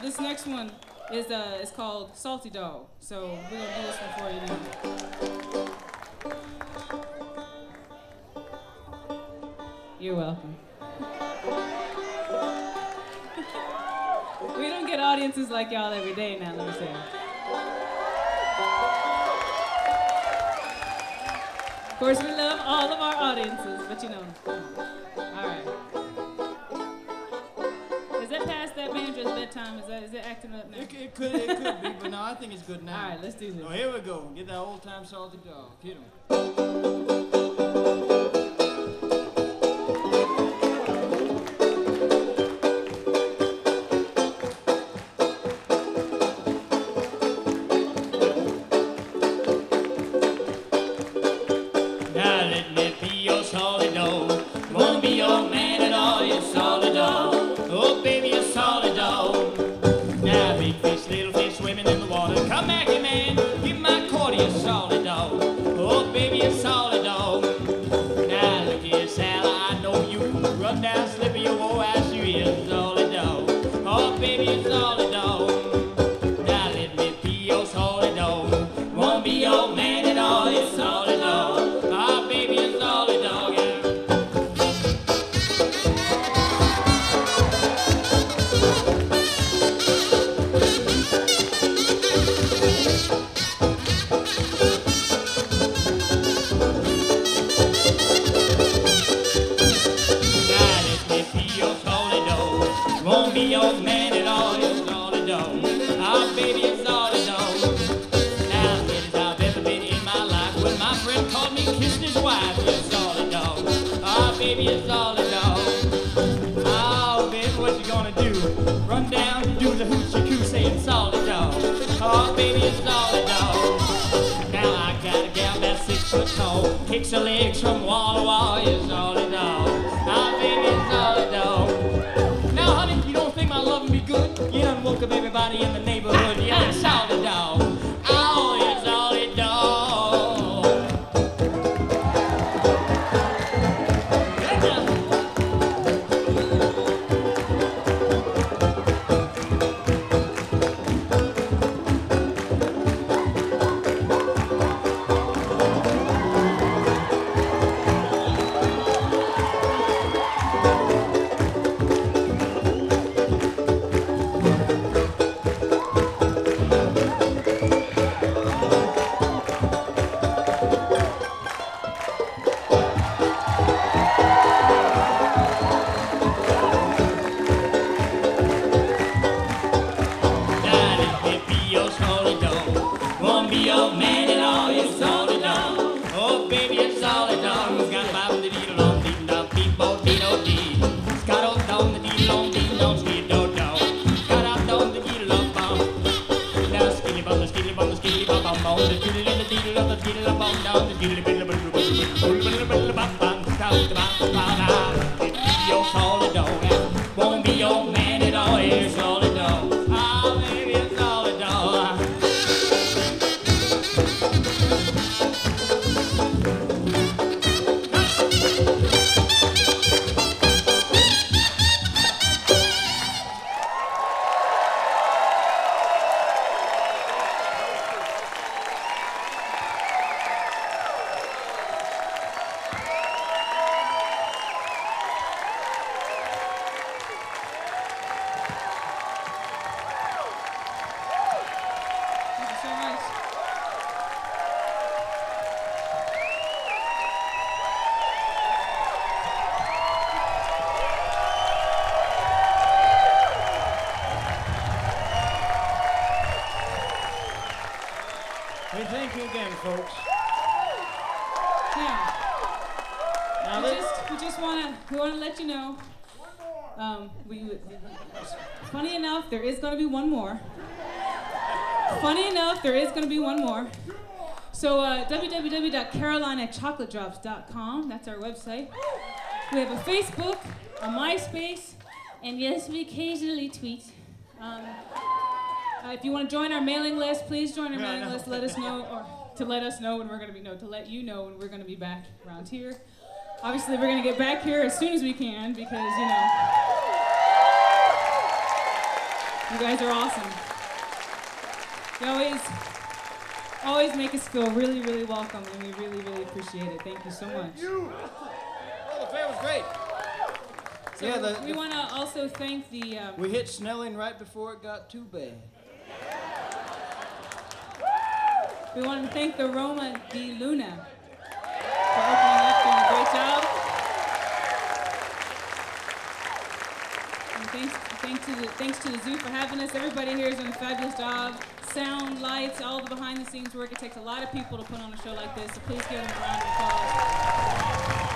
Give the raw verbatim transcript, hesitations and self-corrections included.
this next one is uh, is called Salty Dog. So we're gonna do this one for you now. You're welcome. We don't get audiences like y'all every day now, let me say. Of course, we love all of our audiences, but you know. All right. Is that past that banjo's bedtime? Is that is it acting up now? It, it could it could be, but no, I think it's good now. All right, let's do this. Oh, here we go. Get that old time Salty Dog. Hit him. Kicks her legs from wall to wall, is Salty Dog. Ah, baby, it's Salty Dog. Now, honey, you don't think my loving be good? You done woke up everybody in the neighborhood yelling Salty Dog. Oh, it's Salty Dog. Hey, thank you again, folks. Now, Now we this, just we just wanna we wanna let you know. Um, we, we funny enough, there is gonna be one more. Funny enough, there is gonna be one more. So uh, w w w dot carolina chocolate drops dot com. That's our website. We have a Facebook, a MySpace, and yes, we occasionally tweet. Um, uh, if you want to join our mailing list, please join our Yeah, mailing no. list. Let us know, or to let us know when we're gonna be no, to let you know when we're gonna be back around here. Obviously, we're gonna get back here as soon as we can because you know. You guys are awesome. You always, always make us feel really, really welcome, and we really, really appreciate it. Thank you so much. Well, the fair was great. So Yeah, the- we the- want to also thank the. Um, We hit Snelling right before it got too bad. we want to thank the Roma di Luna for opening up, doing a great job. And thanks, thanks to the thanks to the zoo for having us. Everybody here is doing a fabulous job. Sound, lights, all the behind-the-scenes work. It takes a lot of people to put on a show like this, so please give them a round of applause.